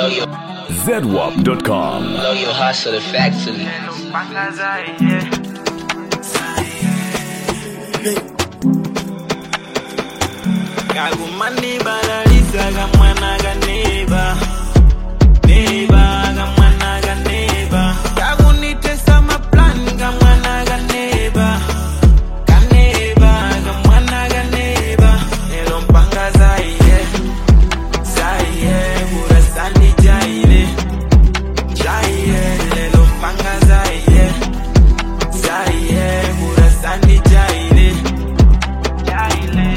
ZWAP.com. Blow your hustle the factory. Kagumani balalisa gamana ganeba. Neba gamana ganeba. Kagunite sama plan gamana ganeba. Ganeba gamana ganeba. Elompanga zaire. Zaire urasani jaire. Jaire elompanga zaire. Zaire urasani jaire. Jaire.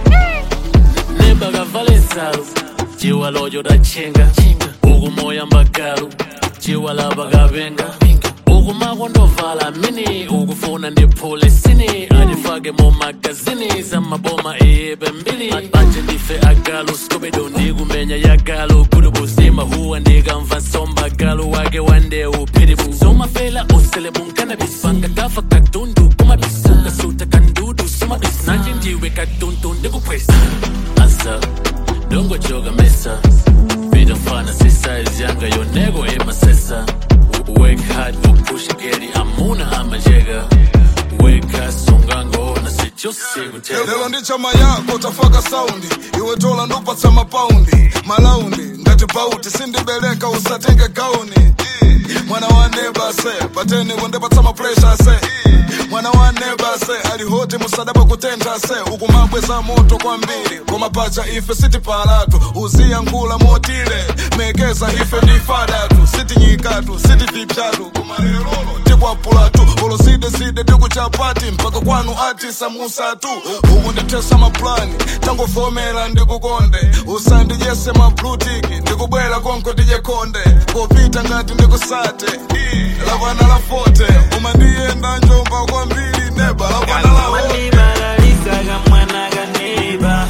Baga valesalo jiwa lojo da chenga ugu moya mbakalu jiwa la baga benga ugu magondo vala mini ugu funa ndi polisini adifage mo magazini za maboma ebe mbili banje ndife agalu skubido ndigu menya ya galu kudubu sima huwa ndiga mvasomba galu wage wande upiribu soma fela usele bunkana bisanga gafa katundu kuma bisunga suta kandudu suma bisnanje ndiwe katundu ndigu kwesa Asa, dongo choga mesa Bida fana si size yanga yo nego ema sesa Wake hard go push geri amuna ama jega Wake us songango na si chusi gutega Lelo ndi chama yako tafaka soundi Iwe tola ndupa sama paundi Malaundi, ngati pauti Sindi beleka usatenge gauni Mwana wa neba se Pateni wondepa tsama pressure se Mwana wa neba se Alihote musadaba kutenta se Ukumabwe za moto kwa mbili Koma pacha ife siti palatu Uzia ngula motile Mekeza ife ni fadatu Siti nyikatu, siti vipchatu Kumarelolo, tikwa pulatu Olo side tiku chapati Mpaka kwanu ati samusa tu Umu nditesa maplani Tango fomela ndikukonde Usandi jese mablutiki Ndikubwela konko tije konde Kopita ngati ndikusate Lavana la fote Umandienda njomba kwa mbili neba Lavana la fote Balalisa gamana ganeba.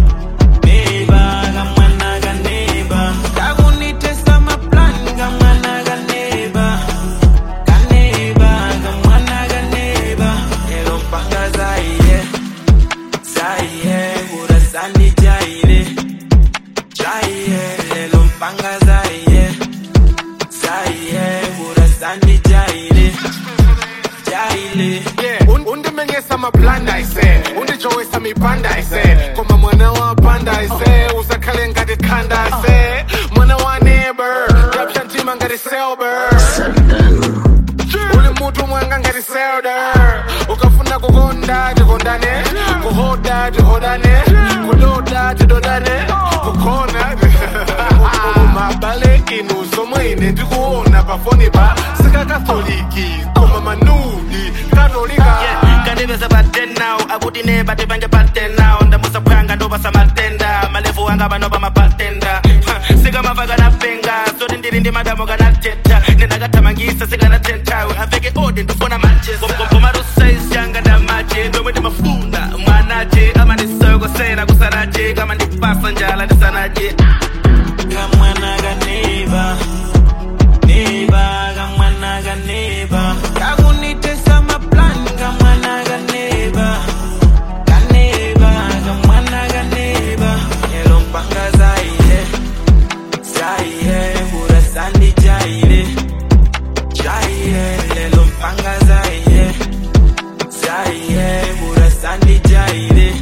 Neba gamana ganeba. Kagunite sama plan gamana ganeba. Ganeba gamana ganeba. Elompanga zaire. Zaire urasani jaire. Jaire elompanga zaire. Zaire urasani jaire. Jaile. Undi mengesa mablanda ise Undi joesa mipanda ise Koma mwana wa panda ise Usakale ngati kanda ise Mwana wa neighbor Rapshan tima ngati selber Uli mutu mwanga ngati selder Ukafuna kukonda tikondane Kuhoda tihodane Kudoda tidodane Kukona Mabale inu somwene Tikuona pafoni pa Sika katoliki Koma manudi Katolika Kanibeza batten now Abuti neba tibange batten now Ndamusa pranga ndoba sa maltenda Malefu wanga banoba mabatenda Siga mavaga na penga Sodi ndiri madamo gana teta Nena gata mangisa siga na tenta Avege odi ndufona Manchester Komaru size yanga na maji Ndomwe di mafuna Mwanaji Ama ni sogo sena kusanaji Kama ni passenger ni sanaji Gamana ganeba. Neba gamana ganeba. Kagunite sama plan gamana ganeba. Ganeba gamana ganeba. Elompanga zaire. Zaire urasani jaire. Jaire elompanga zaire. Zaire urasani jaire.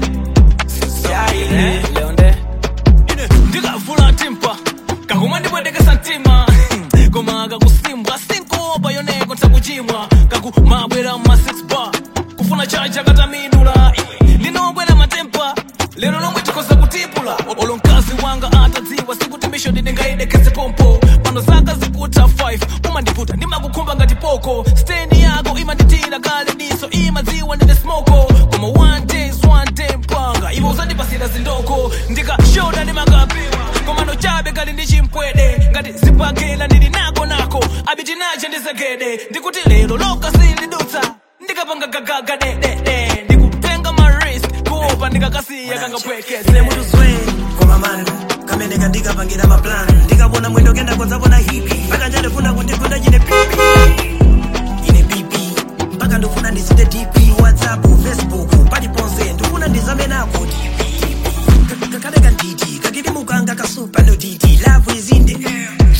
Jaire Leonde Ndiga vula timpa Kahuma ndibwendeke santima Komaga kusimbwa Sinko bayonego ntakujimwa Kaku mabwera ma 6 bar Kufuna chaja kata midula Linogwela matempa Lero nomwe tikosa kutipula Olonkazi wanga ataziwa Sikutimisho didingaide kese pompo Pano zaka zikuta 5 Umandiputa nimakukumba ngati poko Steni yako imanditira kale diso Imaziwa nene smoko Koma one day mpanga Ivo uzandi pasira zindoko Ndika shoda ni magapiwa Komano chabe kali ndichimpwede Ngati zipakela nini nako Abiti nache ndizegede Ndikuti lelo loka sili duta Ndikapanga gagaga de Ndikupenga ma risk Kuopa ndikakasiya kanga pweke Ine mutu sway Koma manga Kamene kandika pangira ma plan Ndikabona mwendo kenda kwa zabona hipi Paka njade funda kundikunda jine pipi Ine pipi Mpaka ndufuna ndisite DP WhatsApp, Facebook Padi ponze Ndufuna ndizame nako DP Kakadeka nditi Kakidi mukanga kasupa no DT Love is in the air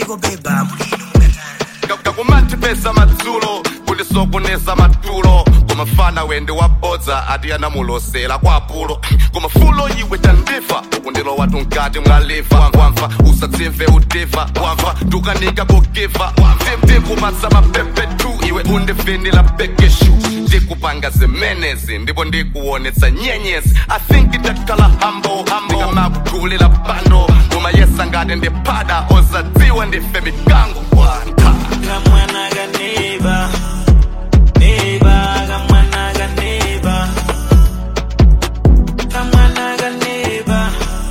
ndiko beba mulino mukatana kakumati pesa madzulo kundisokoneza matulo kumafana wende wabodza ati anamulosera kwa apulo kumafulo iwe tandifa ukundilowa tunkati mwalifa wamva usatsimve udiva wamva tukanika kugiva ndikumatsa mapepe tu iwe undivinila bekeshu ndikupanga zimenezi ndipo ndikuonetsa nyenyezi I think itakhala humble ndikamakugulila bando umayesa ngati ndipada osadziwa ndife mikango Kamwana ga neighbor, neighbor, kamwana ga neighbor. Kamwana ga neighbor,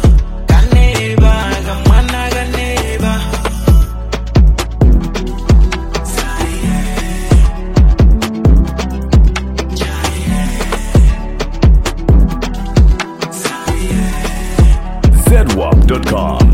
kamwana ga neighbor. zedwap.com